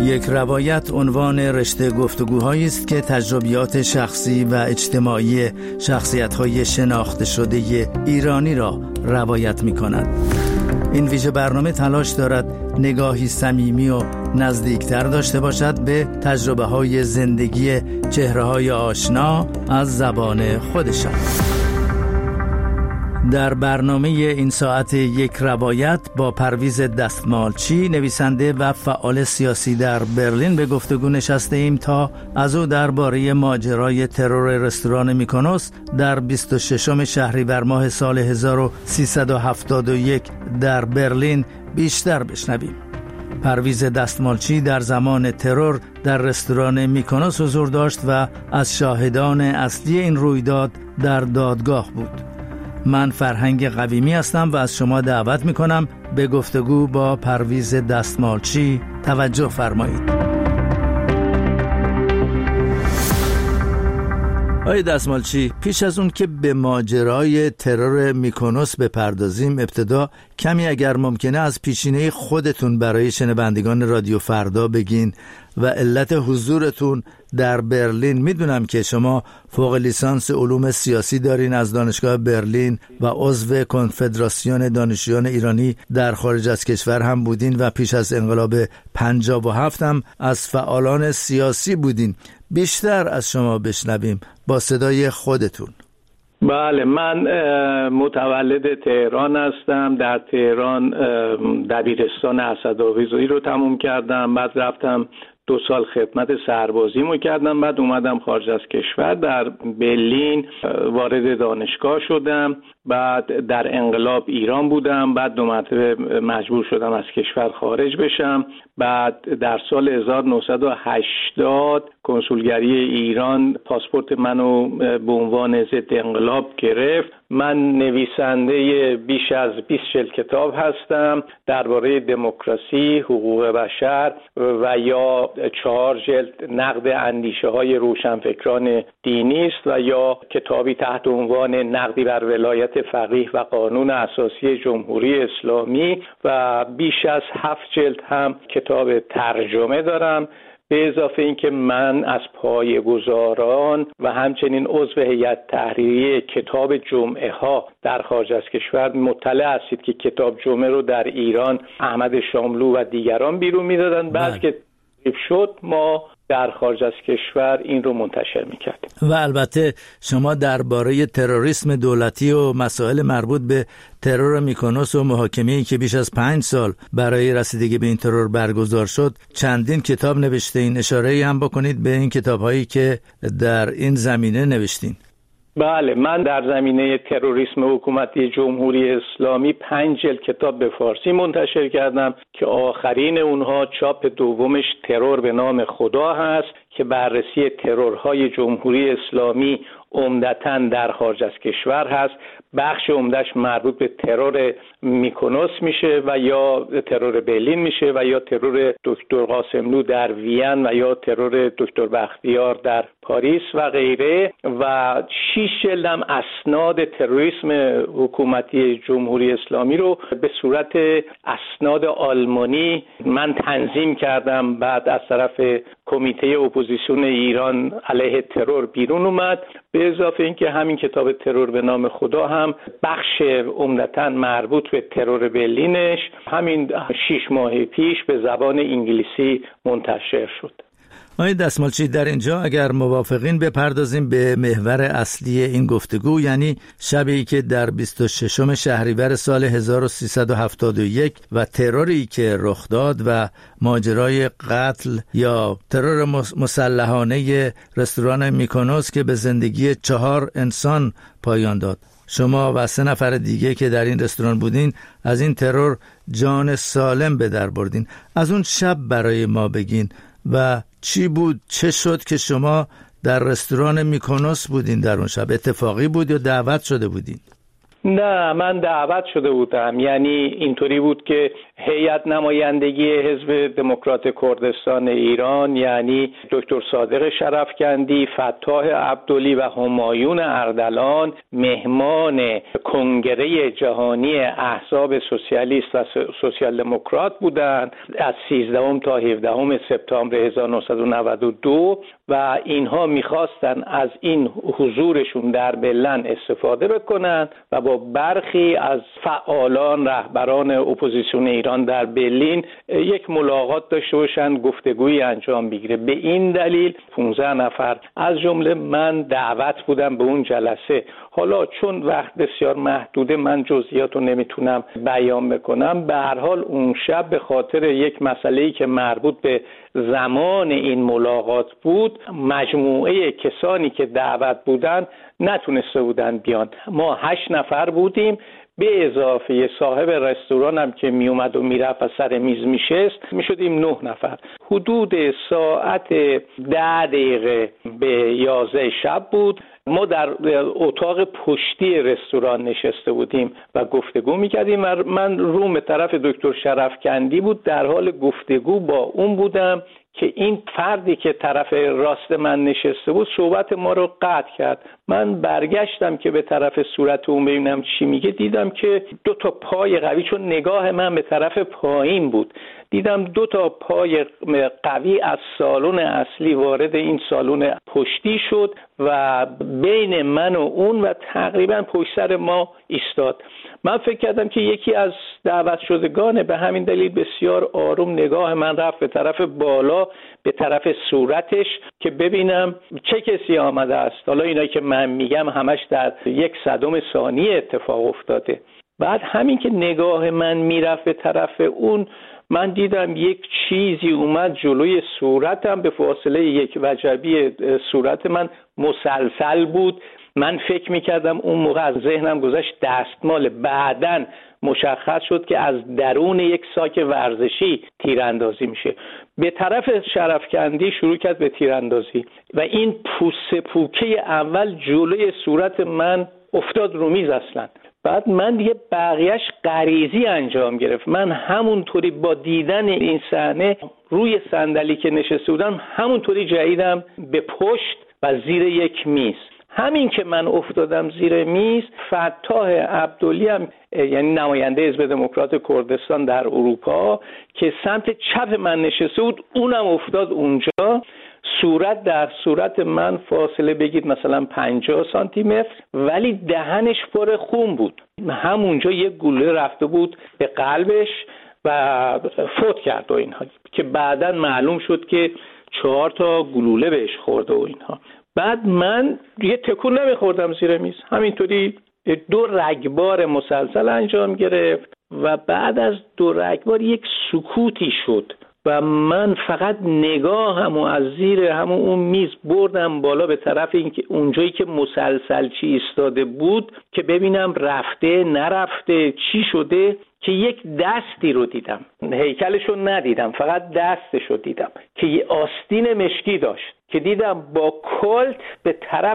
یک روایت عنوان رشته گفتگوهایی است که تجربیات شخصی و اجتماعی شخصیت‌های شناخته شده ایرانی را روایت می‌کند. این ویژه برنامه تلاش دارد نگاهی صمیمی و نزدیکتر داشته باشد به تجربه‌های زندگی چهره‌های آشنا از زبان خودشان. در برنامه این ساعت یک روایت با پرویز دستمالچی، نویسنده و فعال سیاسی در برلین، به گفتگو نشسته ایم تا از او درباره ماجرای ترور رستوران میکونوس در 26 شهریور ماه سال 1371 در برلین بیشتر بشنویم. پرویز دستمالچی در زمان ترور در رستوران میکونوس حضور داشت و از شاهدان اصلی این رویداد در دادگاه بود. من فرهنگ قویمی هستم و از شما دعوت میکنم به گفتگو با پرویز دستمالچی توجه فرمایید. آقای دستمالچی، پیش از اون که به ماجرای ترور میکونوس بپردازیم، ابتدا کمی اگر ممکنه از پیشینه خودتون برای شنوندگان رادیو فردا بگین و علت حضورتون در برلین. میدونم که شما فوق لیسانس علوم سیاسی دارین از دانشگاه برلین و عضو کنفدراسیون دانشجویان ایرانی در خارج از کشور هم بودین و پیش از انقلاب 57 هم از فعالان سیاسی بودین. بیشتر از شما بشنویم با صدای خودتون. بله، من متولد تهران هستم. در تهران دبیرستان اسدآویزی رو تموم کردم، بعد رفتم 2 سال خدمت سربازیمو کردم، بعد اومدم خارج از کشور. در برلین وارد دانشگاه شدم، بعد در انقلاب ایران بودم، بعد 2 مرتبه مجبور شدم از کشور خارج بشم. بعد در سال 1980 کنسولگری ایران پاسپورت منو به عنوان ضد انقلاب گرفت. من نویسنده بیش از 20 کتاب هستم درباره دموکراسی، حقوق بشر و یا 4 جلد نقد اندیشه های روشنفکران دینی است و یا کتابی تحت عنوان نقدی بر ولایت فقیه و قانون اساسی جمهوری اسلامی و بیش از 7 جلد هم کتاب ترجمه دارم. به اضافه اینکه من از پایه‌گذاران و همچنین عضو هیئت تحریریه کتاب جمعه ها در خارج از کشور مطلع هستید که کتاب جمعه رو در ایران احمد شاملو و دیگران بیرون میدادن. بعد که شد ما در خارج از کشور این رو منتشر میکردیم. و البته شما درباره تروریسم دولتی و مسائل مربوط به ترور میکونوس و محاکمه‌ای که بیش از 5 سال برای رسیدگی به این ترور برگزار شد چندین کتاب نوشتین. اشاره‌ای هم بکنید به این کتاب‌هایی که در این زمینه نوشتین. بله، من در زمینه تروریسم حکومتی جمهوری اسلامی 5 جلد کتاب به فارسی منتشر کردم که آخرین اونها چاپ دومش ترور به نام خدا هست که بررسی ترورهای جمهوری اسلامی عمدتاً در خارج از کشور هست. بخش عمدش مربوط به ترور میکونوس میشه و یا ترور برلین میشه و یا ترور دکتر قاسملو در وین و یا ترور دکتر بختیار در پاریس و غیره. و 6 جلد هم اسناد تروریسم حکومتی جمهوری اسلامی رو به صورت اسناد آلمانی من تنظیم کردم. بعد از طرف کمیته اپوزیسیون ایران علیه ترور بیرون اومد. به اضافه اینکه همین کتاب ترور به نام خدا هم بخش عمدتاً مربوط به ترور برلینش همین 6 ماه پیش به زبان انگلیسی منتشر شد. آقای دستمالچی، در اینجا اگر موافقین بپردازیم به محور اصلی این گفتگو، یعنی شبی که در 26 شهریور سال 1371 و تروری که رخ داد و ماجرای قتل یا ترور مسلحانه رستوران میکونوس که به زندگی 4 انسان پایان داد. شما و 3 نفر دیگه که در این رستوران بودین از این ترور جان سالم به در بردین. از اون شب برای ما بگین و چی بود، چه شد که شما در رستوران میکونوس بودین در اون شب؟ اتفاقی بود یا دعوت شده بودین؟ نه، من دعوت شده بودم. یعنی اینطوری بود که هیئت نمایندگی حزب دموکرات کردستان ایران، یعنی دکتر صادق شرفکندی، فتاح عبدلی و همایون اردلان مهمان کنگره جهانی احزاب سوسیالیست و سوسیال دموکرات بودند از 13 تا 17 سپتامبر 1992 و اینها میخواستن از این حضورشون در برلین استفاده بکنن و با برخی از فعالان رهبران اپوزیسیون ایران در برلین یک ملاقات داشته باشن، گفتگویی انجام بگیره. به این دلیل 15 نفر از جمله من دعوت بودم به اون جلسه. حالا چون وقت بسیار محدوده من جزئیات رو نمیتونم بیان بکنم. به هر حال اون شب به خاطر یک مسئله‌ای که مربوط به زمان این ملاقات بود، مجموعه کسانی که دعوت بودن نتونسته بودن بیان. ما 8 نفر بودیم، به اضافه صاحب رستوران هم که می اومد و میرفت و سر میز میشست میشدیم 9 نفر. حدود ساعت 10 دقیقه به 11 شب بود. ما در اتاق پشتی رستوران نشسته بودیم و گفتگو میکردیم و من روم به طرف دکتر شرفکندی بود. در حال گفتگو با اون بودم که این فردی که طرف راست من نشسته بود صحبت ما رو قطع کرد. من برگشتم که به طرف صورت اون ببینم چی میگه، دیدم که 2 تا پای قوی، چون نگاه من به طرف پایین بود، دیدم 2 تا پای قوی از سالن اصلی وارد این سالن پشتی شد و بین من و اون و تقریبا پشت سر ما ایستاد. من فکر کردم که یکی از دعوت شدگانه، به همین دلیل بسیار آروم نگاه من رفت به طرف بالا، به طرف صورتش که ببینم چه کسی آمده است. حالا اینایی که من میگم همش در 1/100 ثانیه اتفاق افتاده. بعد همین که نگاه من میرفت به طرف اون، من دیدم یک چیزی اومد جلوی صورتم، به فاصله 1 وجبی صورت من مسلسل بود. من فکر میکردم اون موقع از ذهنم گذشت دستمال. بعدن مشخص شد که از درون یک ساک ورزشی تیراندازی میشه. به طرف شرفکندی شروع کرد به تیراندازی و این پوست پوکه اول جلوی صورت من افتاد رو میز اصلا. بعد من دیگه بقیهش غریزی انجام گرفت. من همونطوری با دیدن این صحنه روی صندلی که نشسته بودم همونطوری جهیدم به پشت و زیر یک میز. همین که من افتادم زیر میز، فتاح عبدلی هم یعنی نماینده حزب دموکرات کردستان در اروپا که سمت چپ من نشسته بود، اونم افتاد اونجا. صورت در صورت من فاصله بگید مثلا 50 سانتی متر، ولی دهنش پر خون بود. همونجا یک گلوله رفته بود به قلبش و فوت کرد و اینها، که بعداً معلوم شد که 4 تا گلوله بهش خورده و اینها. بعد من یه تکون نمیخوردم زیر میز، همینطوری 2 رگبار مسلسل انجام گرفت و بعد از 2 رگبار یک سکوتی شد و من فقط نگاهمو از زیر همون اون میز بردم بالا به طرف اینکه اونجایی که مسلسل چی ایستاده بود که ببینم رفته نرفته چی شده، که یک دستی رو دیدم. هیکلشو ندیدم، فقط دستشو دیدم که یه آستین مشکی داشت که دیدم با کلت به طرف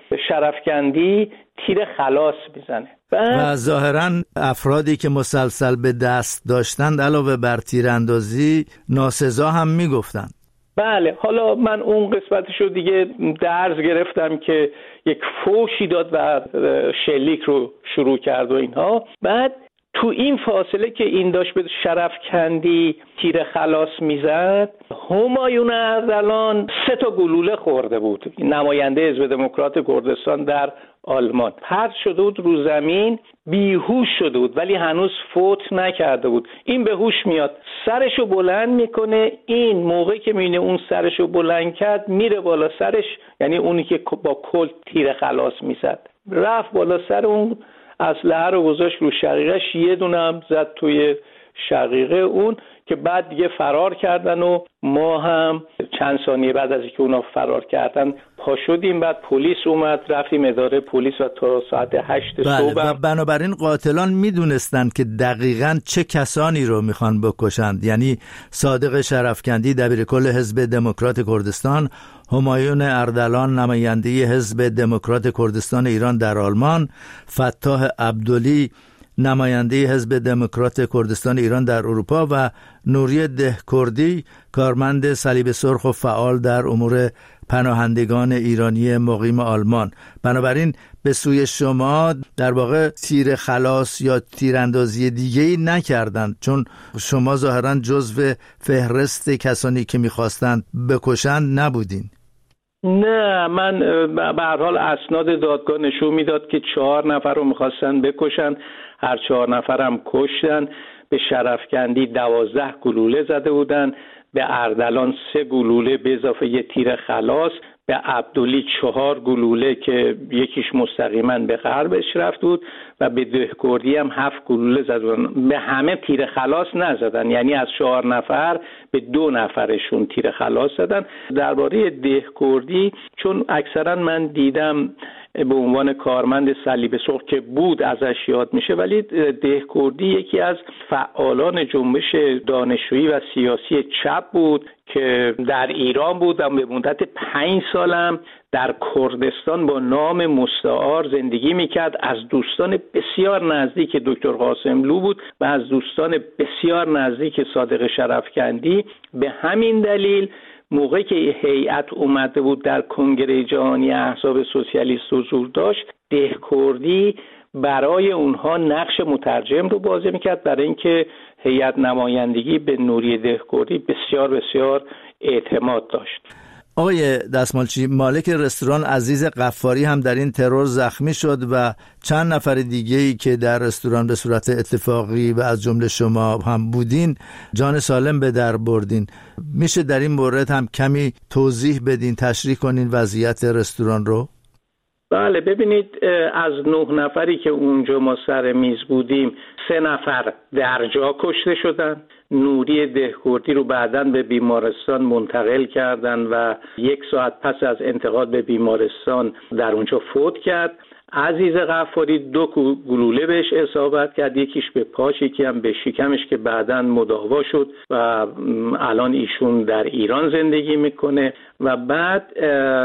شرفکندی تیر خلاص میزنه. و ظاهراً افرادی که مسلسل به دست داشتند علاوه بر تیراندازی ناسزا هم میگفتند. بله، حالا من اون قسمتشو دیگه درز گرفتم که یک فوشی داد و شلیک رو شروع کرد و اینها. بعد تو این فاصله که این داشت به شرفکندی تیر خلاص میزد، همایون اردلان 3 تا گلوله خورده بود، نماینده حزب دموکرات کردستان در آلمان. پرت شده بود رو زمین، بیهوش شده بود ولی هنوز فوت نکرده بود. این به هوش میاد، سرشو بلند میکنه. این موقعی که میبینه اون سرشو بلند کرد میره بالا سرش، یعنی اونی که با کلت تیر خلاص میزد، رفت بالا سر اون، اسلحه رو گذاشت رو شقیقش، یه دونه هم زد توی شقیقه اون که بعد دیگه فرار کردن و ما هم چند ثانیه بعد از اینکه اونا فرار کردن پا شدیم. بعد پلیس اومد، رفتیم اداره پلیس و تا ساعت 8 صبح. و بنابراین قاتلان میدونستند که دقیقاً چه کسانی رو میخوان بکشند، یعنی صادق شرفکندی دبیرکل حزب دموکرات کردستان، همایون اردلان نماینده حزب دموکرات کردستان ایران در آلمان، فتاح عبدلی نماینده حزب دموکرات کردستان ایران در اروپا و نوری دهکردی کارمند صلیب سرخ و فعال در امور پناهندگان ایرانی مقیم آلمان. بنابراین به سوی شما در واقع تیر خلاص یا تیراندازی دیگه‌ای نکردند، چون شما ظاهراً جزو فهرست کسانی که می‌خواستند بکشند نبودین. نه، من به هر حال اسناد دادگاه نشون میداد که 4 نفر رو می‌خواستن بکشن، هر 4 نفرم کشتن. به شرفکندی 12 گلوله زده بودن، به اردلان 3 گلوله به اضافه 1 تیر خلاص، به عبدلی 4 گلوله که یکیش مستقیما به غربش رفت بود و به دهکردی هم 7 گلوله زدن. به همه تیر خلاص نزدن، یعنی از 4 نفر به 2 نفرشون تیر خلاص زدن. درباره دهکردی چون اکثرا من دیدم به عنوان کارمند صلیب سرخ که بود ازش یاد میشه، ولی دهکردی یکی از فعالان جنبش دانشجویی و سیاسی چپ بود که در ایران بود و به مدت 5 سالم در کردستان با نام مستعار زندگی میکرد. از دوستان بسیار نزدیک دکتر قاسملو بود و از دوستان بسیار نزدیک صادق شرفکندی. به همین دلیل موقعی که هیئت اومده بود در کنگره جهانی احزاب سوسیالیست حضور داشت، دهکردی برای اونها نقش مترجم رو بازی میکرد، برای اینکه هیئت نمایندگی به نوری دهکردی بسیار بسیار اعتماد داشت. آقای دستمالچی، مالک رستوران عزیز غفاری هم در این ترور زخمی شد و چند نفر دیگه‌ای که در رستوران به صورت اتفاقی و از جمله شما هم بودین جان سالم به در بردین. میشه در این مورد هم کمی توضیح بدین، تشریح کنین وضعیت رستوران رو؟ بله، ببینید، از 9 نفری که اونجا ما سر میز بودیم 3 نفر در جا کشته شدن. نوری دهکردی رو بعداً به بیمارستان منتقل کردن و 1 ساعت پس از انتقال به بیمارستان در اونجا فوت کرد. عزیز غفاری 2 گلوله بهش اصابت کرد، یکیش به پاش، یکی هم به شکمش که بعداً مداوا شد و الان ایشون در ایران زندگی میکنه. و بعد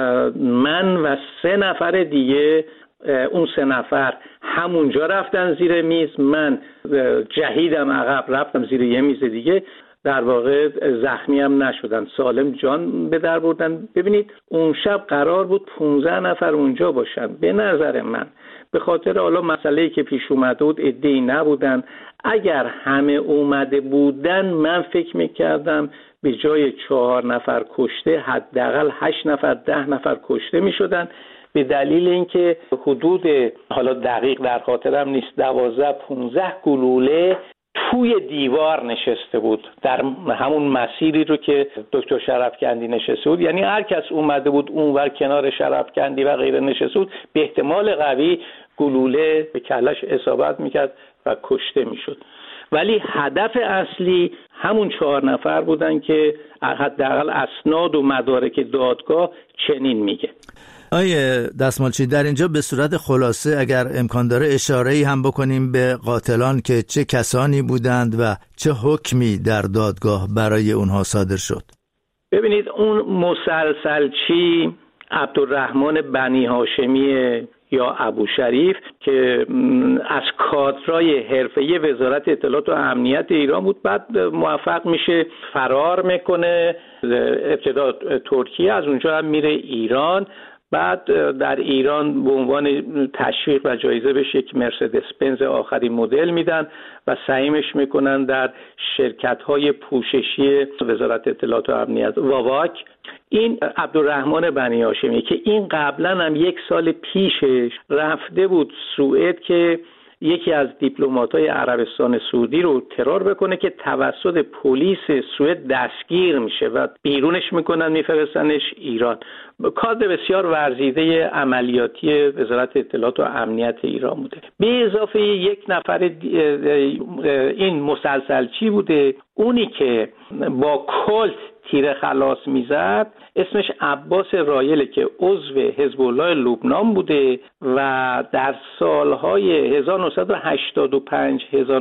من و 3 نفر دیگه، اون 3 نفر همونجا رفتن زیر میز، من جهیدم عقب رفتم زیر یه میز دیگه، در واقع زخمی هم نشدن، سالم جان به در بردن. ببینید اون شب قرار بود 15 نفر اونجا باشن. به نظر من به خاطر حالا مسئله‌ای که پیش اومده بود عده‌ای نبودن. اگر همه اومده بودن من فکر میکردم به جای 4 نفر کشته حداقل 8 نفر 10 نفر کشته میشدن، به دلیل اینکه حدود، حالا دقیق در خاطرم نیست، 12-15 گلوله توی دیوار نشسته بود، در همون مسیری رو که دکتر شرفکندی نشسته بود. یعنی هر کس اومده بود اونور کنار شرفکندی و غیره نشسته بود، به احتمال قوی گلوله به کلش اصابت میکرد و کشته میشد. ولی هدف اصلی همون 4 نفر بودن که حداقل اسناد و مدارک دادگاه چنین میگه. آیه دستمالچی، در اینجا به صورت خلاصه اگر امکان داره اشاره‌ای هم بکنیم به قاتلان که چه کسانی بودند و چه حکمی در دادگاه برای اونها صادر شد. ببینید اون مسلسلچی عبدالرحمن بنی هاشمی یا ابوشریف که از کادرای حرفه‌ای وزارت اطلاعات و امنیت ایران بود، بعد موفق میشه فرار میکنه، ابتدا ترکیه، از اونجا هم میره ایران. بعد در ایران به عنوان تشویق و جایزه بهش یک مرسدس بنز آخرین مدل میدن و سهیمش میکنن در شرکت‌های پوششی وزارت اطلاعات و امنیت واواک. این عبدالرحمن بنی هاشمی که این قبلا هم 1 سال پیشش رفته بود سوئد که یکی از دیپلمات‌های عربستان سعودی رو ترور بکنه که توسط پلیس سوئد دستگیر میشه و بیرونش میکنن میفرستنش ایران. کادر بسیار ورزیده عملیاتی وزارت اطلاعات و امنیت ایران بوده. به اضافه 1 نفر این مسلسلچی بوده، اونی که با کلت تیر خلاص میزد اسمش عباس رایله که عضو حزب الله لبنان بوده و در سالهای 1985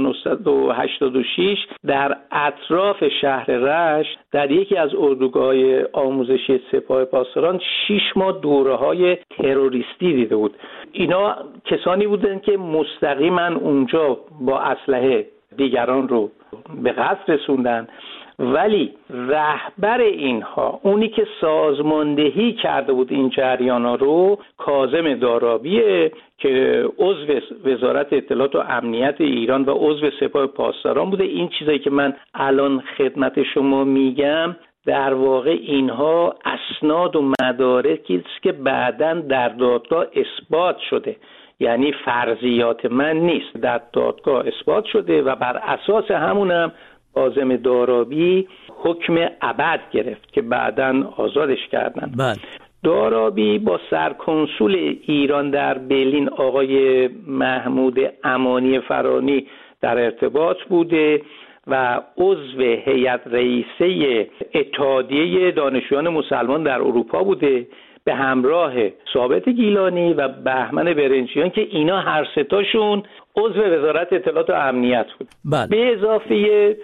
1986 در اطراف شهر رشت در یکی از اردوگاه‌های آموزشی سپاه پاسداران 6 ماه دوره‌های تروریستی دیده بود. اینا کسانی بودند که مستقیما اونجا با اسلحه دیگران رو به قتل رسوندن، ولی رهبر اینها، اونی که سازماندهی کرده بود این جریانا رو، کاظم دارابیه که عضو وزارت اطلاعات و امنیت ایران و عضو سپاه پاسداران بوده. این چیزایی که من الان خدمت شما میگم در واقع اینها اسناد و مدارکی است که بعداً در دادگاه اثبات شده، یعنی فرضیات من نیست، در دادگاه اثبات شده و بر اساس همونم کاظم دارابی حکم ابد گرفت که بعداً آزادش کردن. دارابی با سرکنسول ایران در برلین آقای محمود امانی فرانی در ارتباط بوده و عضو هیئت رئیسه اتحادیه دانشجویان مسلمان در اروپا بوده به همراه ثابت گیلانی و بهمن برنجیان که اینا هر سه تاشون عضو وزارت اطلاعات و امنیت بود. به اضافه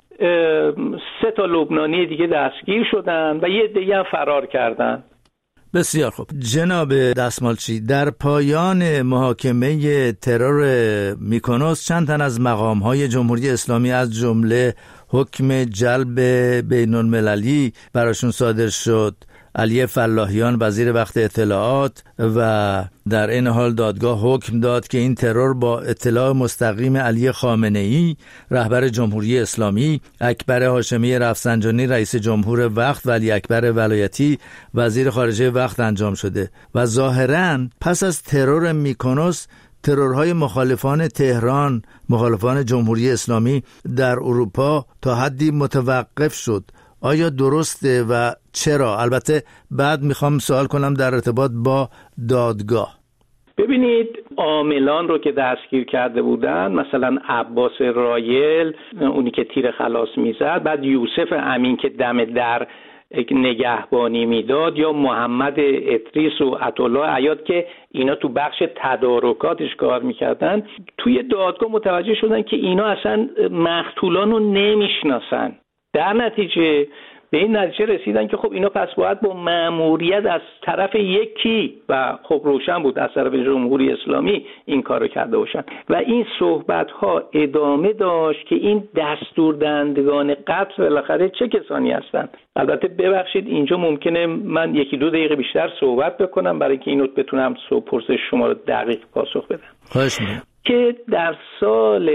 3 تا لبنانی دیگه دستگیر شدن و یه دیگه هم فرار کردن. بسیار خوب جناب دستمالچی، در پایان محاکمه ترور میکنوس چند تن از مقام‌های جمهوری اسلامی از جمله حکم جلب بین‌المللی براشون صادر شد. علی فلاحیان وزیر وقت اطلاعات و در این حال دادگاه حکم داد که این ترور با اطلاع مستقیم علی خامنه‌ای رهبر جمهوری اسلامی، اکبر هاشمی رفسنجانی رئیس جمهور وقت و علی اکبر ولایتی وزیر خارجه وقت انجام شده و ظاهراً پس از ترور میکنوس ترورهای مخالفان تهران، مخالفان جمهوری اسلامی در اروپا تا حدی متوقف شد. آیا درسته و چرا؟ البته بعد میخوام سوال کنم در ارتباط با دادگاه. ببینید عاملان رو که دستگیر کرده بودن، مثلا عباس رایل اونی که تیر خلاص میزد، بعد یوسف امین که دم در نگهبانی میداد، یا محمد ادریس و عطاالله عیاد که اینا تو بخش تدارکاتش کار میکردن، توی دادگاه متوجه شدن که اینا اصلا مقتولان رو نمیشناسن. در نتیجه به این نتیجه رسیدن که خب اینا پس باید با مأموریت از طرف یکی و خب روشن بود از طرف جمهوری اسلامی این کارو کرده باشن و این صحبت ها ادامه داشت که این دستوردهندگان قتل بالاخره چه کسانی هستند. البته ببخشید اینجا ممکنه من 1-2 دقیقه بیشتر صحبت بکنم برای که اینو بتونم پرسش شما رو دقیق پاسخ بدم. خواهش می‌کنم. که در سال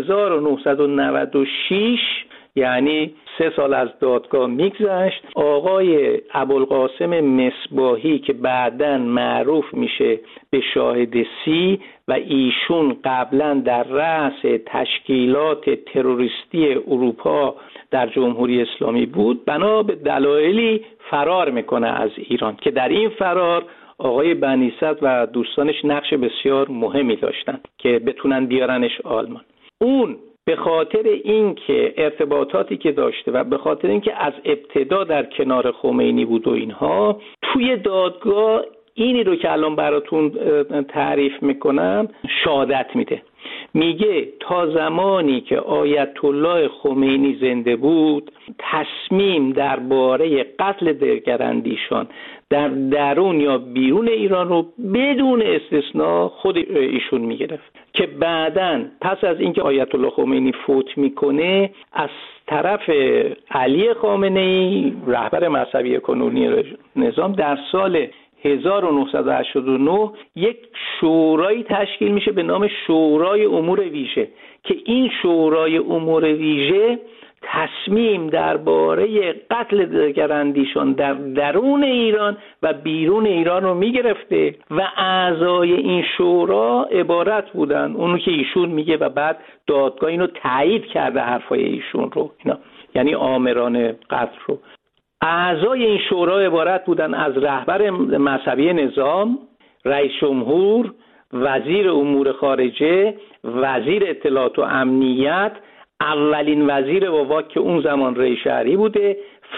1996 یعنی 3 سال از دادگاه میگذشت، آقای ابوالقاسم مصباحی که بعداً معروف میشه به شاهد سی و ایشون قبلا در رأس تشکیلات تروریستی اروپا در جمهوری اسلامی بود، بنا به دلایلی فرار میکنه از ایران که در این فرار آقای بنی‌صدر و دوستانش نقش بسیار مهمی داشتن که بتونن بیارنش آلمان. اون به خاطر اینکه ارتباطاتی که داشته و به خاطر اینکه از ابتدا در کنار خمینی بود و اینها، توی دادگاه اینی رو که الان براتون تعریف میکنم شهادت میده. میگه تا زمانی که آیت الله خمینی زنده بود تصمیم درباره قتل دگراندیشان در درون یا بیرون ایران رو بدون استثناء خود ایشون میگرفت که بعداً پس از اینکه آیت الله خمینی فوت میکنه از طرف علی خامنه‌ای رهبر مذهبی کنونی نظام در سال 1989 یک شورایی تشکیل میشه به نام شورای امور ویژه که این شورای امور ویژه تصمیم درباره قتل دگراندیشان در درون ایران و بیرون ایران رو میگرفته و اعضای این شورا عبارت بودن اونو که ایشون میگه و بعد دادگاه اینو تایید کرده حرفای ایشون رو، اینا یعنی آمران قتل رو. اعضای این شورا عبارت بودن از رهبر مذهبی نظام، رئیس جمهور، وزیر امور خارجه، وزیر اطلاعات و امنیت، اولین وزیر وواک که اون زمان رئیس شهری بوده،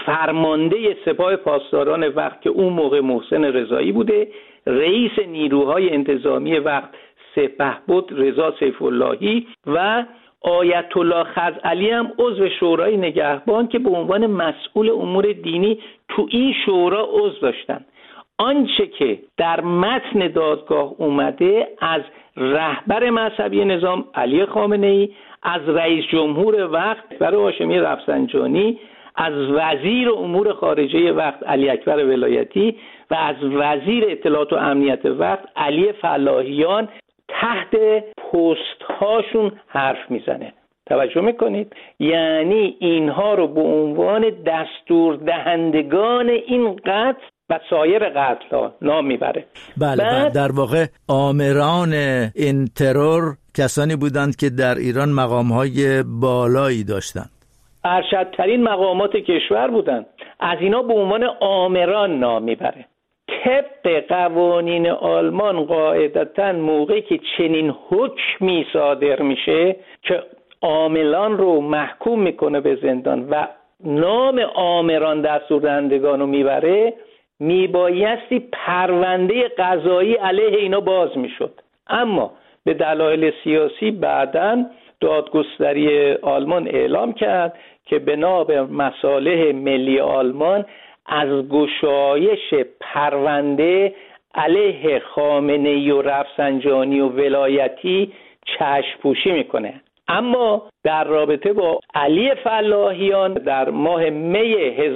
فرمانده سپاه پاسداران وقت که اون موقع محسن رضایی بوده، رئیس نیروهای انتظامی وقت سپهبد رضا سیف‌اللهی و آیت الله خزعلی هم عضو شورای نگهبان که به عنوان مسئول امور دینی تو این شورا عضو داشتن. آنچه که در متن دادگاه اومده از رهبر مذهبی نظام علی خامنه‌ای، از رئیس جمهور وقت برای هاشمی رفسنجانی، از وزیر امور خارجه وقت علی اکبر ولایتی و از وزیر اطلاعات و امنیت وقت علی فلاحیان تحت پست هاشون حرف میزنه. توجه میکنید؟ یعنی اینها رو به عنوان دستور دهندگان این قتل و سایر قتل ها نام میبره. بله، در واقع آمران این ترور کسانی بودند که در ایران مقام‌های بالایی داشتند، ارشدترین مقامات کشور بودند. از اینا به عنوان آمران نام میبره. طبق قوانین آلمان قاعدتاً موقعی که چنین حکمی صادر میشه که عاملان رو محکوم میکنه به زندان و نام آمران دستوردهندگان رو میبره، میبایستی پرونده قضایی علیه اینا باز میشد. اما به دلایل سیاسی بعداً دادگستری آلمان اعلام کرد که بنا به مصالح ملی آلمان از گشایش پرونده علیه خامنه‌ای و رفسنجانی و ولایتی چشم پوشی میکنه. اما در رابطه با علی فلاحیان در ماه می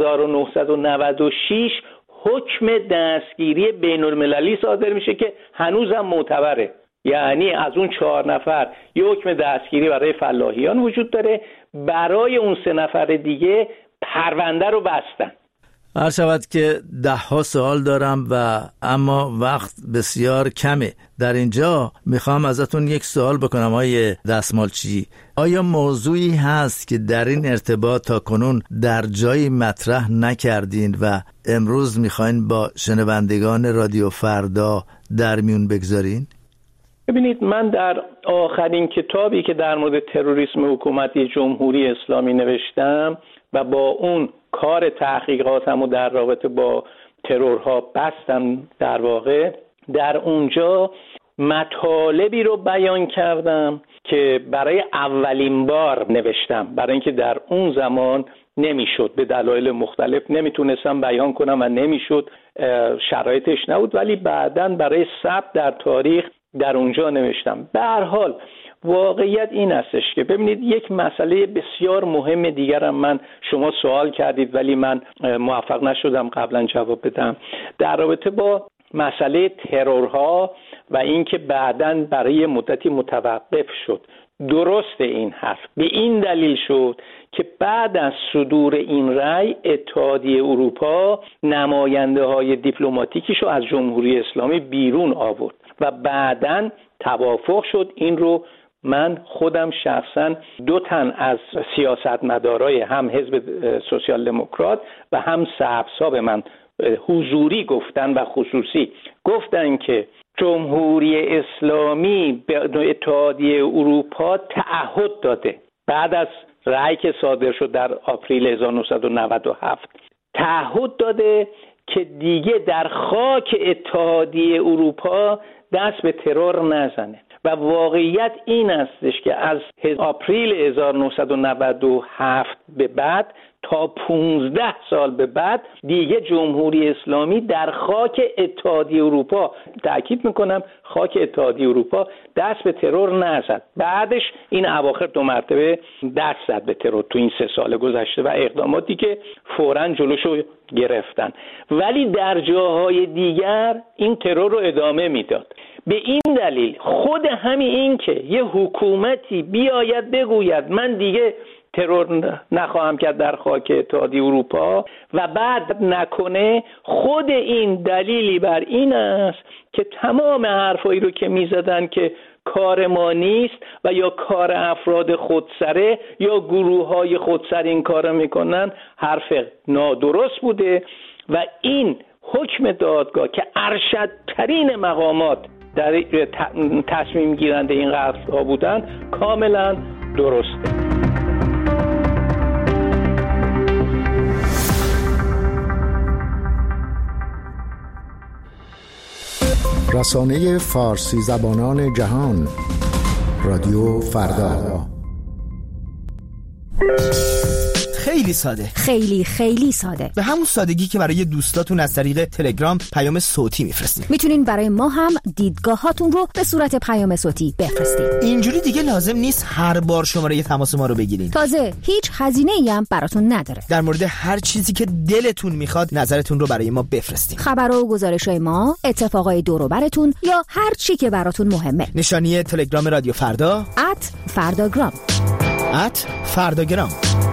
1996 حکم دستگیری بین المللی صادر میشه که هنوزم معتبره. یعنی از اون 4 نفر یه حکم دستگیری برای فلاحیان وجود داره، برای اون 3 نفر دیگه پرونده رو بستن. عرض شود که 10 سوال دارم و اما وقت بسیار کمه. در اینجا میخوام ازتون یک سوال بکنم آقای دستمالچی. آیا موضوعی هست که در این ارتباط تا کنون در جایی مطرح نکردین و امروز میخواین با شنوندگان رادیو فردا در میون بگذارین؟ ببینید، من در آخرین کتابی که در مورد تروریسم حکومت جمهوری اسلامی نوشتم و با اون کار تحقیقاتم و در رابطه با ترورها بستم، در واقع در اونجا مطالبی رو بیان کردم که برای اولین بار نوشتم، برای اینکه در اون زمان نمیشد، به دلایل مختلف نمیتونستم بیان کنم و نمیشد، شرایطش نبود، ولی بعداً برای ثبت در تاریخ در اونجا نوشتم. به هر حال واقعیت این هستش که ببینید یک مسئله بسیار مهم دیگرم من شما سوال کردید ولی من موفق نشدم قبلا جواب بدم در رابطه با مسئله ترورها و اینکه بعداً برای مدتی متوقف شد. درست این حرف به این دلیل شد که بعد از صدور این رأی اتحادیه اروپا نماینده های دیپلماتیکیشو از جمهوری اسلامی بیرون آورد و بعداً توافق شد. این رو من خودم شخصا 2 تن از سیاستمدارای هم حزب سوسیال دموکرات و هم سبزها به من حضوری گفتن و خصوصی گفتن که جمهوری اسلامی به اتحادیه اروپا تعهد داده بعد از رأی که صادر شد در آپریل 1997 تعهد داده که دیگه در خاک اتحادیه اروپا دست به ترور نزنه و واقعیت این استش که از آپریل 1997 به بعد تا 15 سال به بعد دیگه جمهوری اسلامی در خاک اتحادیه اروپا، تأکید میکنم خاک اتحادیه اروپا، دست به ترور نزد. بعدش این اواخر 2 مرتبه دست زد به ترور تو این 3 سال گذشته و اقداماتی که فوراً جلوشو گرفتن، ولی در جاهای دیگر این ترور رو ادامه میداد. به این دلیل خود همین این که یه حکومتی بیاید بگوید من دیگه ترور نخواهم کرد در خاک اتحادیه اروپا و بعد نکنه، خود این دلیلی بر این است که تمام حرفایی رو که میزدن که کار ما نیست و یا کار افراد خودسره یا گروه‌های خودسر این کار میکنن حرف نادرست بوده و این حکم دادگاه که ارشدترین مقامات در تصمیم گیرنده این قتل‌ها بودن کاملا درسته. رسانه فارسی زبانان جهان، رادیو فردا. خیلی ساده، خیلی ساده، به همون سادگی که برای دوستاتون از طریق تلگرام پیام صوتی میفرستین. میتونین برای ما هم دیدگاهاتون رو به صورت پیام صوتی بفرستین. اینجوری دیگه لازم نیست هر بار شماره تماس ما رو بگیرین. تازه هیچ هزینه‌ای هم براتون نداره. در مورد هر چیزی که دلتون میخواد نظرتون رو برای ما بفرستین. خبر و گزارش‌های ما، اتفاقای دور و براتون یا هر چی که براتون مهمه. نشانی تلگرام رادیو فردا @فرداگرام. @فرداگرام.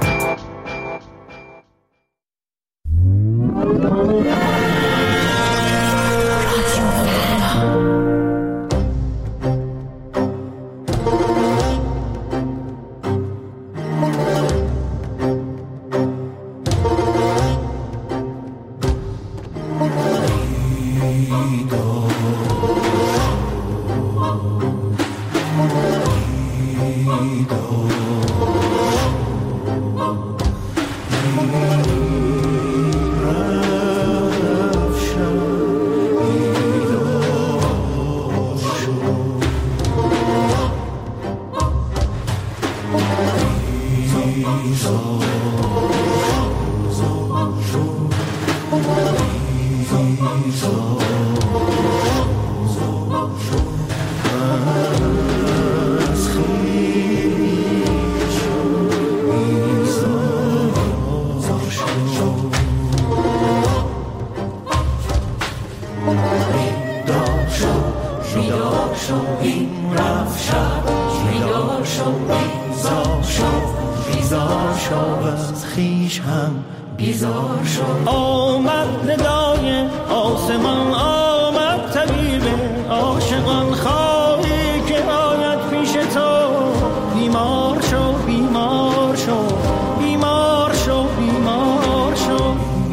آمد ندای آسمان، آمد طبیب عاشقان، خواهی که آید پیش تو. بیمار شو، بیمار شو، بیمار شو، بیمار شو،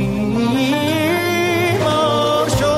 بیمار شو.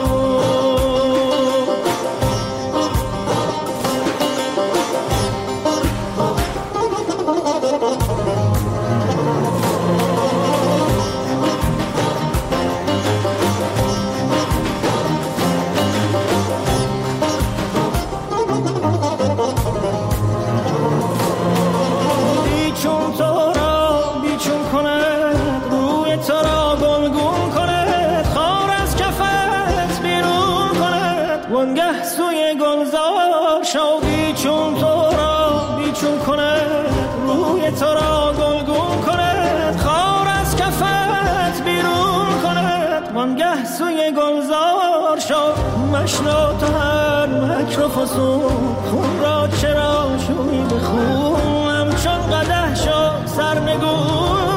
وانگه سوی گلزار شو، بیچون تو را بیچون کند، روی تو را گلگون کند، خار از کفت بیرون کند. وانگه سوی گلزار شو، مشنو تو هر مکر و فسون، خون را چرا شوی به خون، همچون قدح شو سرنگون.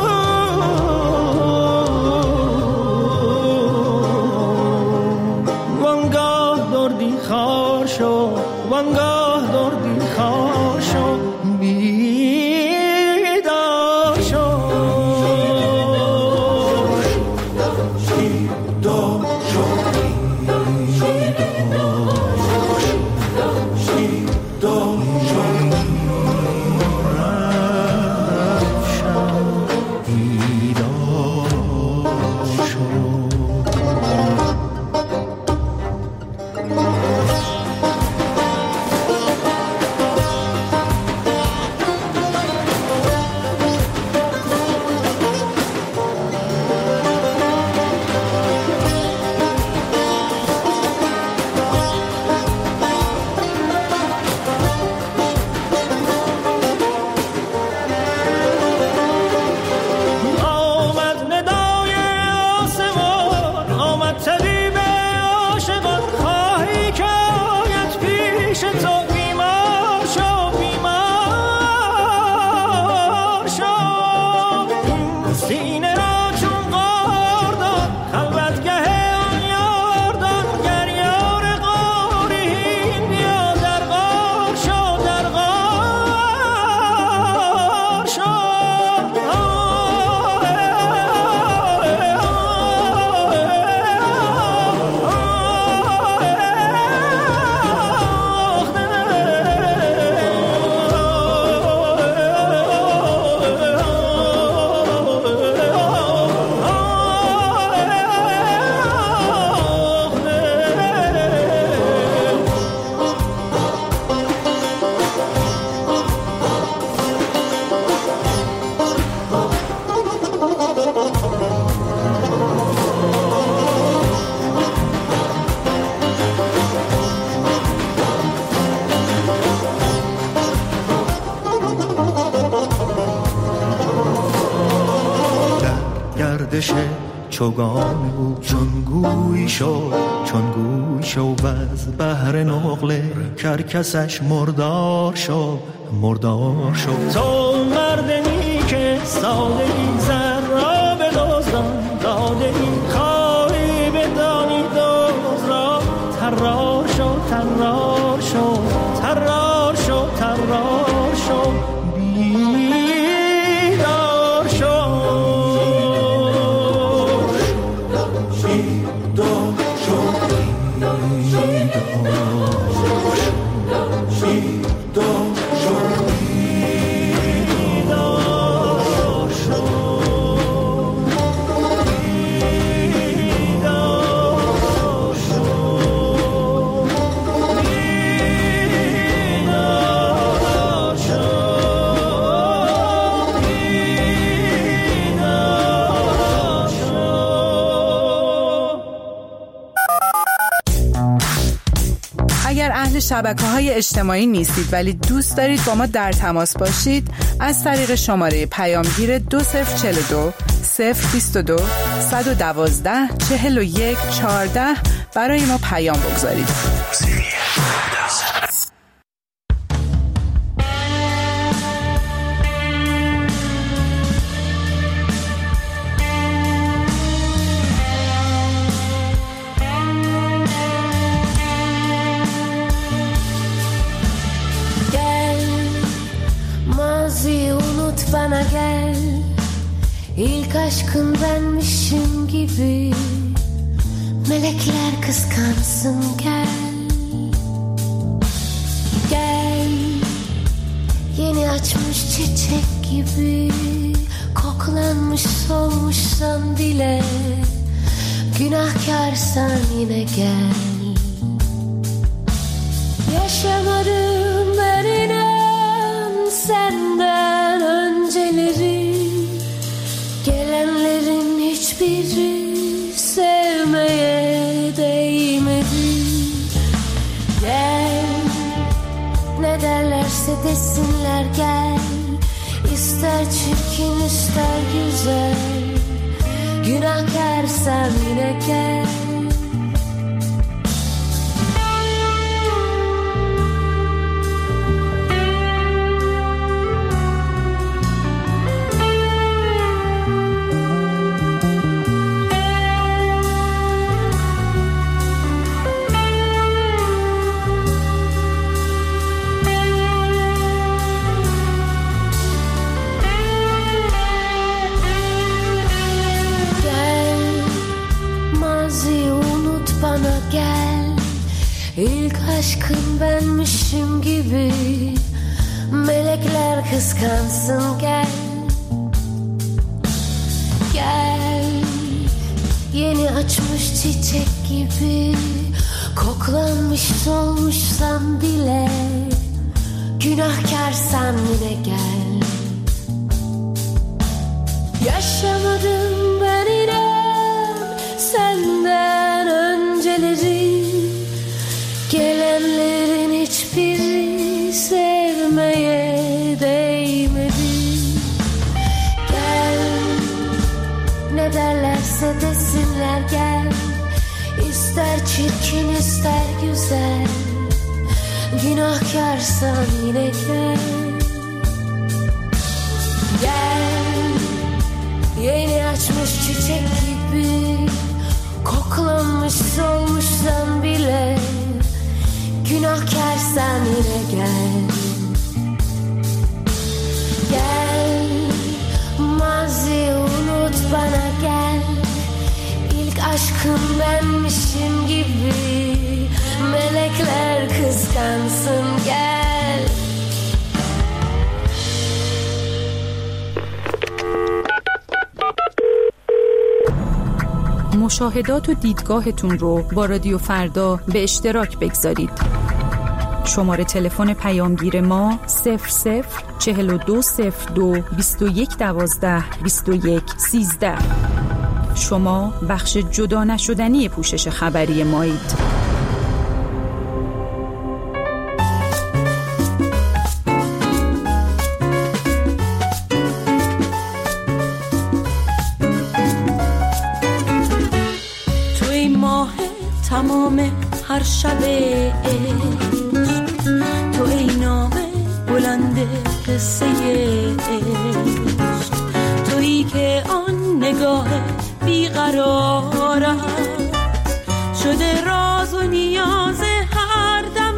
خار شو، وانگاه دردی خار شو، بیدار شو. گردش چوگان او چون گوی شو و از بحر نقل کرکسش مردار شو تو مردمی که ساده ای زر را به دزدان داده ای خواهی بدانی دوز را ترار شو بیدار شو شبکه‌های اجتماعی نیستید ولی دوست دارید با ما در تماس باشید، از طریق شماره پیامگیر 2042 022 112 41 14 برای ما پیام بگذارید. Bana gel, ilk aşkın benmişim gibi, melekler kıskansın gel. Gel, yeni açmış çiçek gibi, koklanmış solmuşsan bile, günahkarsan yine gel. Yaşamadım ben inan senden önceleri, gelenlerin hiçbiri sevmeye değmedi. Gel, ne derlerse desinler gel, ister çirkin ister güzel, günahkarsan yine gel. İlk aşkın benmişim gibi, melekler kıskansın gel. Gel, yeni açmış çiçek gibi, koklanmış solmuşsan bile, günahkarsan yine gel. Yaşamadım ben inan senden önceleri, gelenlerin hiçbiri sevmeye değmedi. Gel, ne derlerse desinler gel, ister çirkin ister güzel, günahkarsan yine gel. Gel, yeni açmış çiçek gibi, koklanmış solmuşsan bile, günahkarsan yine gel. Gel, maziyi unut bana gel, İlk aşkım benmişim gibi, melekler kıskansın gel. مشاهدات و دیدگاهتون رو با رادیو فردا به اشتراک بگذارید. شماره تلفن پیامگیر ما 004202 2112 2113. شما بخش جدا نشدنی پوشش خبری مایید. تمام هر شب عشق، تو ای نامه بلند قصه عشق، تویی که آن نگاه بیقرارم شده راز و نیاز هر دم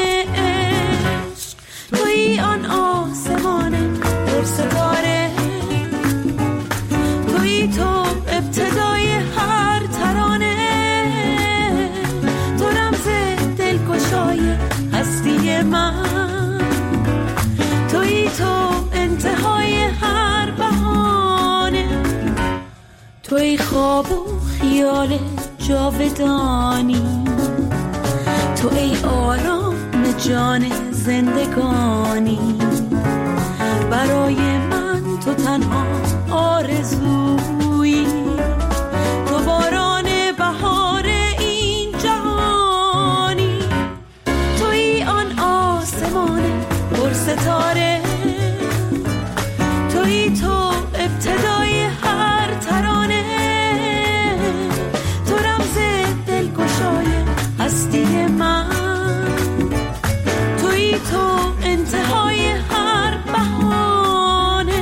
عشق، تویی آن آسمان پر ستاره، تویی تو ابتدای هر ترانه، تو رمز دلگشای هستی من، تویی تو انتهای هر بهانه، تویی خواب و خیال جاودانی، تو ای آرام جان زندگانی، برای من تو تنها آرزویی، تو باران بهار این جهانی، تویی آن آسمان پر ستاره، تویی تو ابتدای هر ترانه، تو رمز دلگشای هستی من، تویی تو انتهای هر بهانه.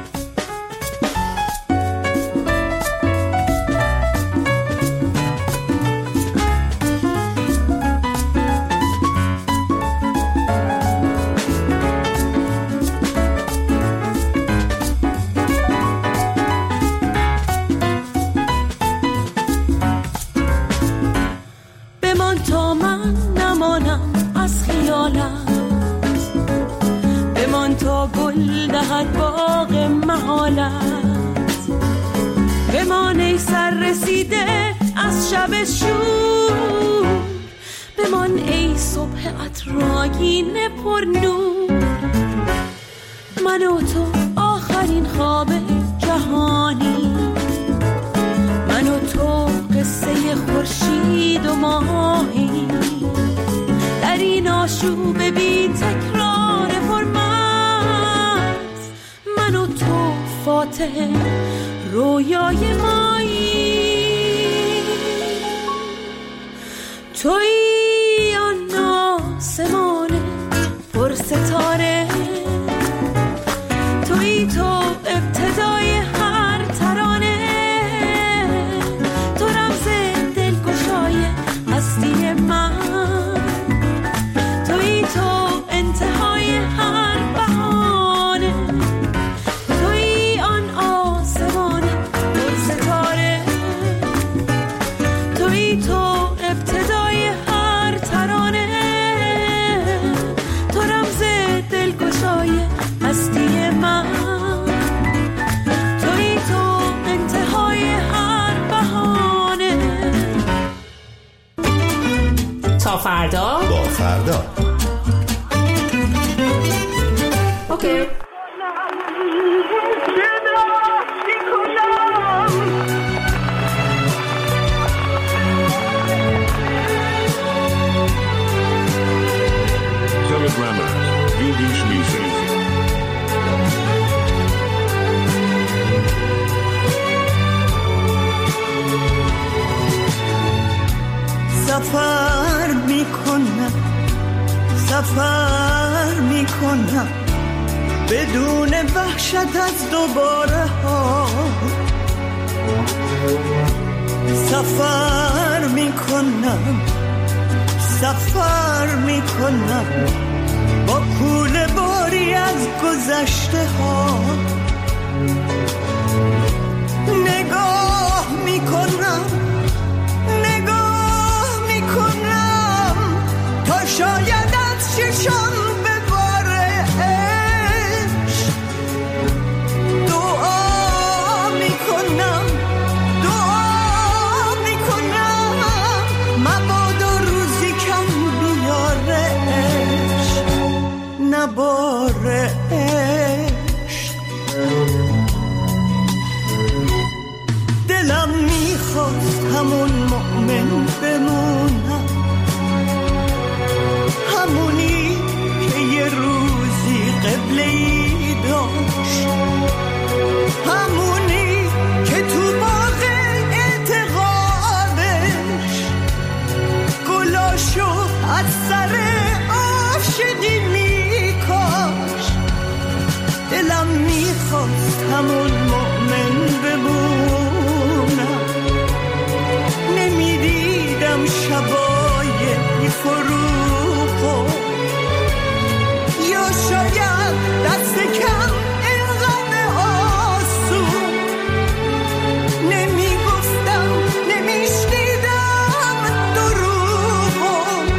بمان تا من نمانم از خیالم، بمان تا گل دهد باغ محالت، بمان ای سر رسیده از شب شور، بمان ای صبح عطرآگین پر نور، من و تو آخرین خواب جهانی، من و تو قصه خورشید و ماهی، در این آشوب بی تکرار پرمست، من و تو فاتح رویای مایی، تویی آن آسمان پر ستاره، تویی تو ابتدای هر ترانه، تو رمز دلگشای هستی من، تویی تو انتهای هر بهانه، تویی آن آسمان پر ستاره، تویی تو ابتدای هر ترانه، تو رمز دلگشای هستی من، تویی تو انتهای هر بهانه. تا فردا با فردا. اوکی. Telegrama, Jüdisch Music. سفر میکنم بدون وحشت از دوباره ها، سفر میکنم با کوله باری از گذشته ها، نگاه میکنم تا شاید از چشم بباره عشق، دعا میکنم مبادا روزی کم بیاره عشق، نباره عشق، دلم میخواست همون مؤمن بمونم، همونی که یه روزی قبله‌ای داشت، همونی که تو باغ اعتقادش همون مؤمن بمونم. نمیدیدم شبای بی فروغو، یا شاید دست کم اینقدر آسون. نمیگفتم نمیشنیدم دروغو.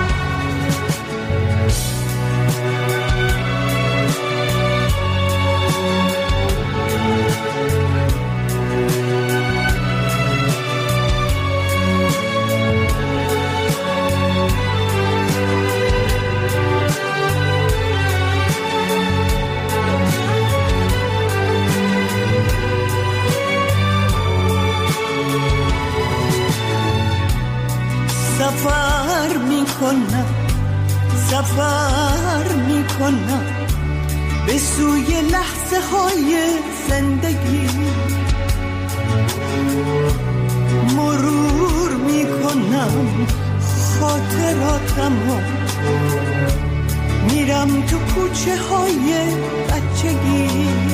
سفر میکنم به سوی لحظه های زندگی. مرور میکنم خاطراتمو، میرم تو کوچه های بچگی.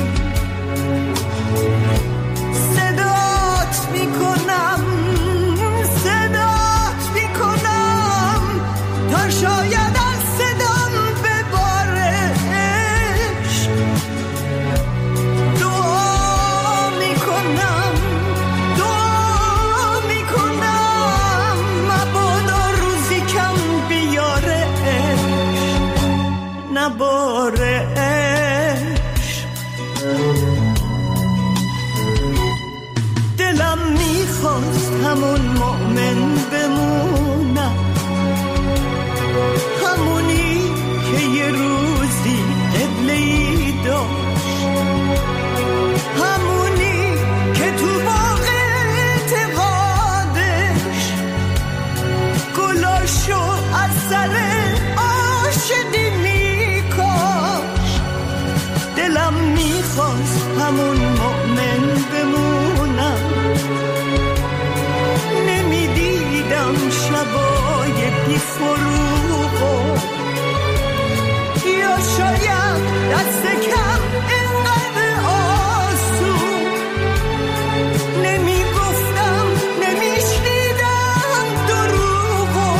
صدات میکنم تا شاید از صدام بباره عشق. دعا میکنم مبادا روزی کم بیاره عشق، نباره عشق. دلم میخواست همون مؤمن بمونم، همونی که یه روزی قبله‌ای داشت، همونی که تو باغ اعتقادش گلاشو از سر عاشقی میکاش. دلم میخواست همون مؤمن بمونم، نمیدیدم شبای بی فروغو، یا شاید دست کم اینقدر آسون. نمیگفتم نمیشنیدم دروغو.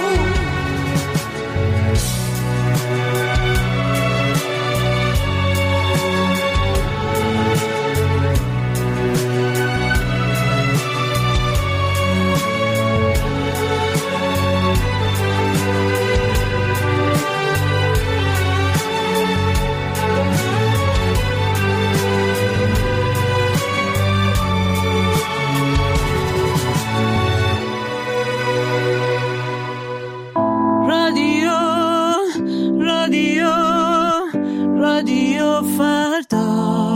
رادیو فردا.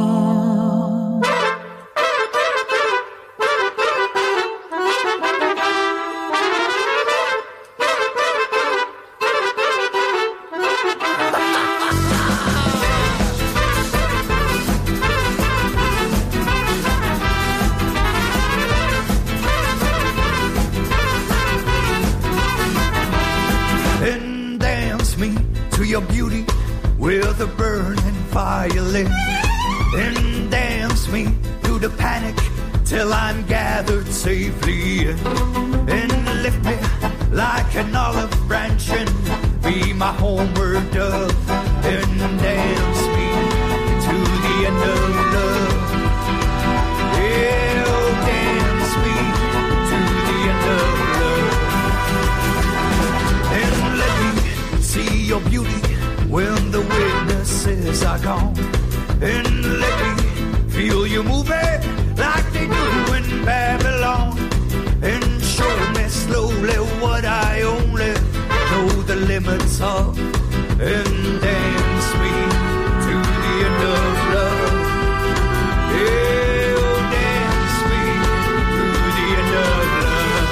And dance me to your beauty with a burning fire lit. And dance me through the panic till I'm gathered safely in. And lift me like an olive branch and be my homeward dove. And dance me to the end of love. Yeah, dance me to the end of love. And let me see your beauty when the witnesses are gone. And let me feel you moving like they do in Babylon. And show me slowly what I only know the limits of. And dance me to the end of love. Yeah, oh, dance me to the end of love.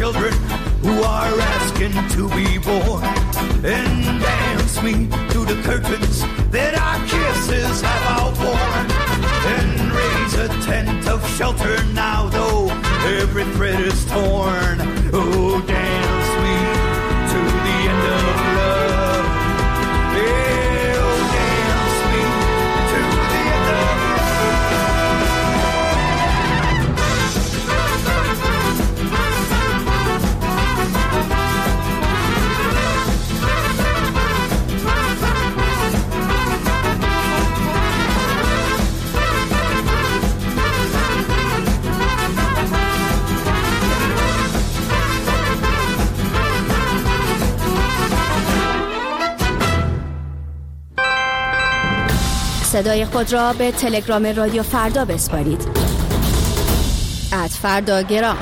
children who are asking to be born, and dance me through the curtains that our kisses have outworn, and raise a tent of shelter now, though every thread is torn. Oh, dance me to the end of love. Yeah, oh, dance me to the end of love. صدای خود را به تلگرام رادیو فردا بسپارید. @فرداگرام.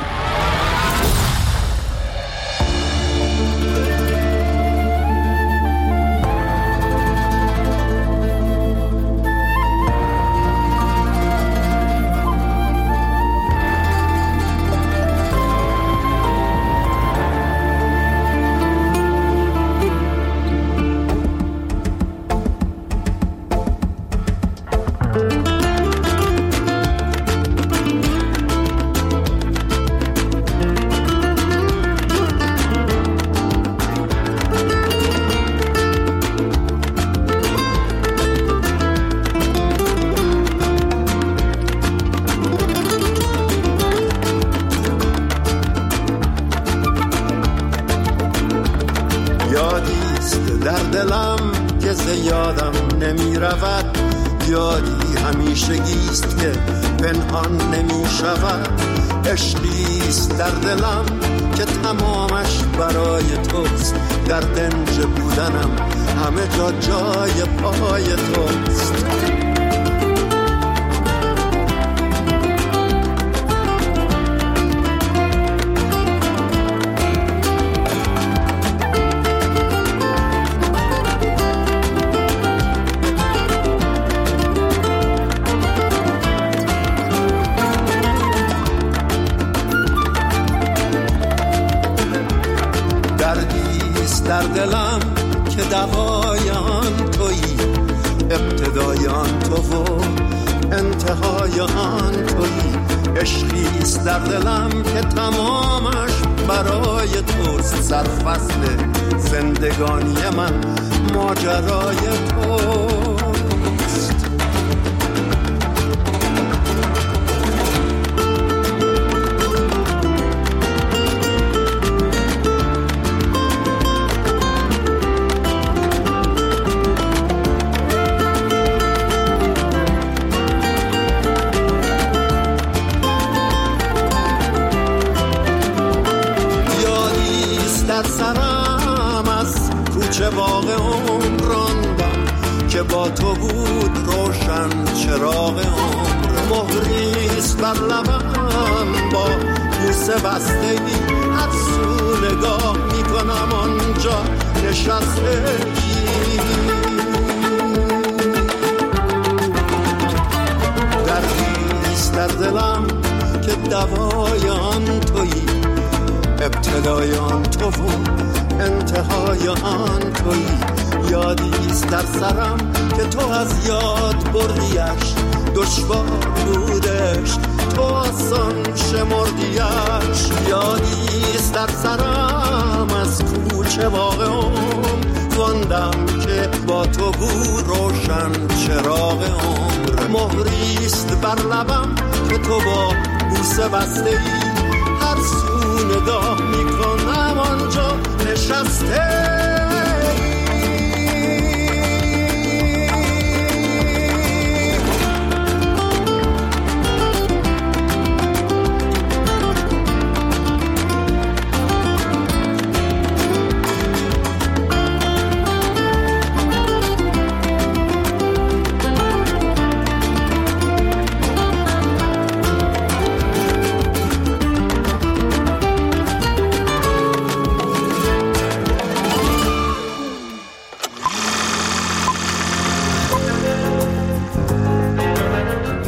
در دلم که زیادم نمی رود، یادی همیشگیست که پنهان نمی شود. عشقیست در دلم که تمامش برای توست، در دنج بودنم همه جا جای پای توست. در دلم که دوای آن تویی، ابتدای آن تو و انتهای آن تویی. عشقیست در دلم که تمامش برای توست، سرفصل زندگانی من ماجرای توست. باغ عمر راندم که با تو بود روشن چراغ عمر. مهریست بر لبم با بوسه بستگی، هر سو نگاه میکنم آنجا نشستگی. دردیست در دلم که دوای آن تویی، ابتدای آن تو و انتهای آن تویی. یادیست در سرم که تو از یاد بردیش، دشوار بودش تو آسان شمردیش. یادیست در سرم از کوچه باغ عمر خواندم که با تو بود روشن چراغ عمر. مهریست بر لبم که تو با بوسه بسته ای، هر سو نگاه میکنم آنجا نشسته.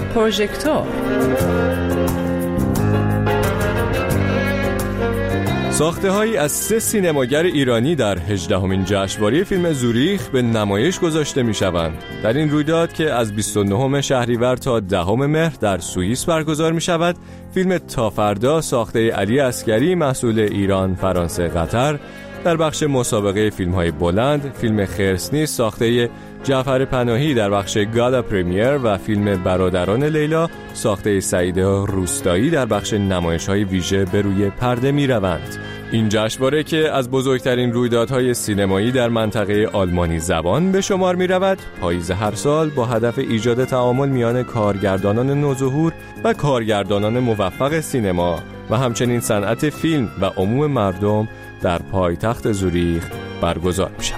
پروژکتور ساخته‌هایی از 3 سینماگر ایرانی در 18مین جشنواره فیلم زوریخ به نمایش گذاشته می‌شوند. در این رویداد که از 29 شهریور تا 10 مهر در سوئیس برگزار می‌شود، فیلم تا فردا ساخته علی عسگری محصول ایران، فرانسه، قطر در بخش مسابقه فیلم‌های بلند، فیلم خرس نیست ساخته جعفر پناهی در بخش گالا پرمیر و فیلم برادران لیلا ساخته سعید روستایی در بخش نمایش‌های ویژه به روی پرده می‌روند. این جشنواره که از بزرگترین رویدادهای سینمایی در منطقه آلمانی زبان به شمار می‌رود، پاییز هر سال با هدف ایجاد تعامل میان کارگردانان نوظهور و کارگردانان موفق سینما و همچنین صنعت فیلم و عموم مردم در پایتخت زوریخ برگزار می‌شود.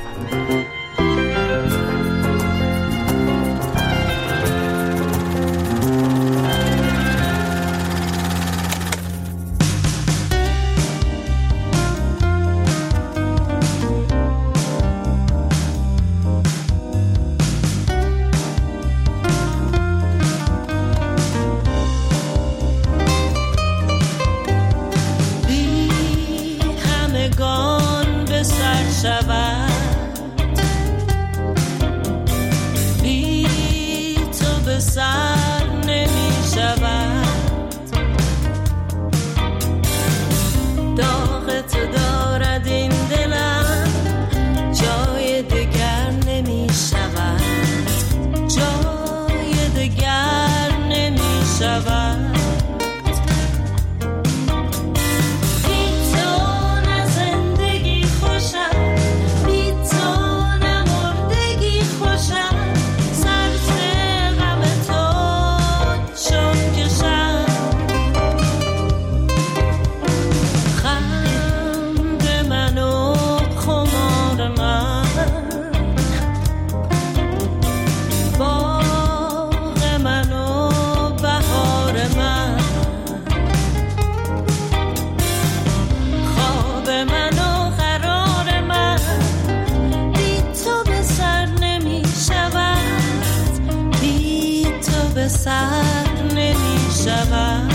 سر نمی شود.